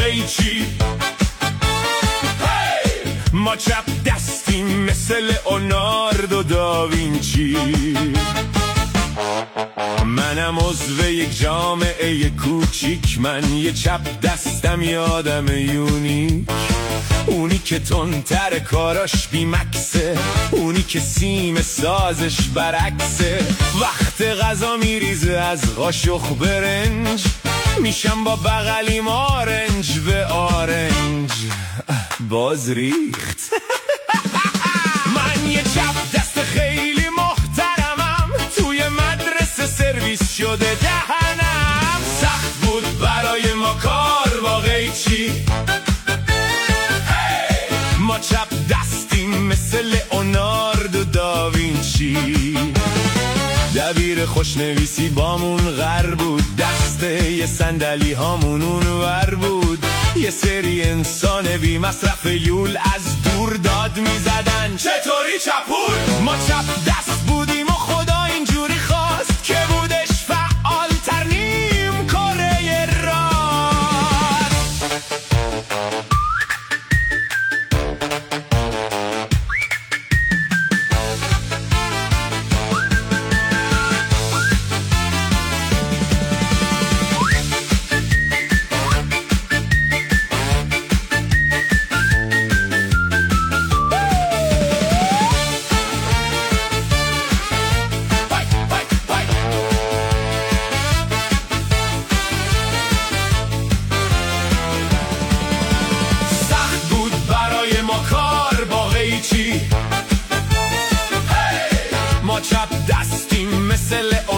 قیچی. ما چپ دستیم مثل لئوناردو داوینچی. منم عضو یک جامعه کوچیک، من یه چپ دستم یادم یونیک. اونی که تندتر کاراش بیمکسه، اونی که سیم سازش برعکسه. وقت غذا میریزه از قاشق برنج، میشم با بغلیم آرنج به آرنج. باز ریخت. من یه چپ دست خیلی محترمم، توی مدرسه سرویس شده دهنم. سخت بود برای ما کار با قیچی. ما چپ دستیم مثل لئوناردو داوینچی. دبیر خوشنویسی بامون غر بود، دسته یه صندلی هامون اونور بود. یه سری انسان بی مصرف یول از دور داد میزدن چطوری چپول. ما چپ دست بودیم و خدا اینجوری خواست که بودش فعال تر نیم کره راست. ما چپ دستیم مثل